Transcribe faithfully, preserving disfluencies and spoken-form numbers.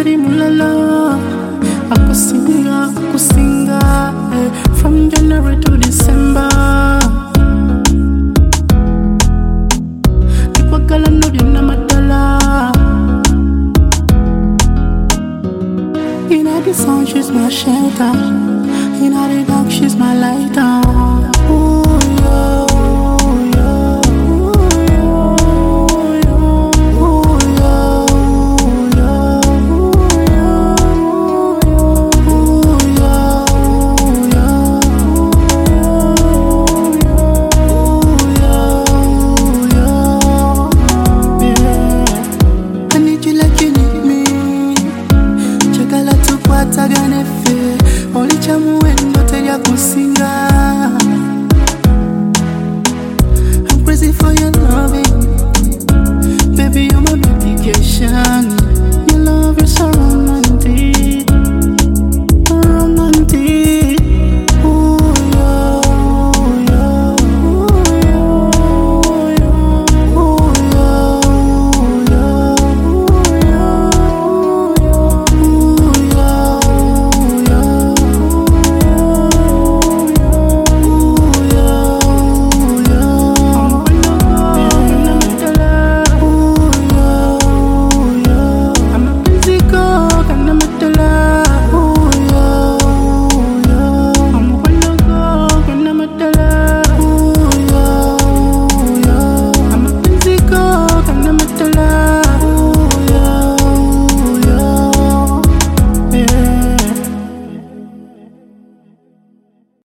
Teddy Mulala, I could sing, I could sing eh, from January to December. Ikwagala no dina madala. In the sun, she's my shelter. In the dark, she's my lighter. Ooh, yeah. Only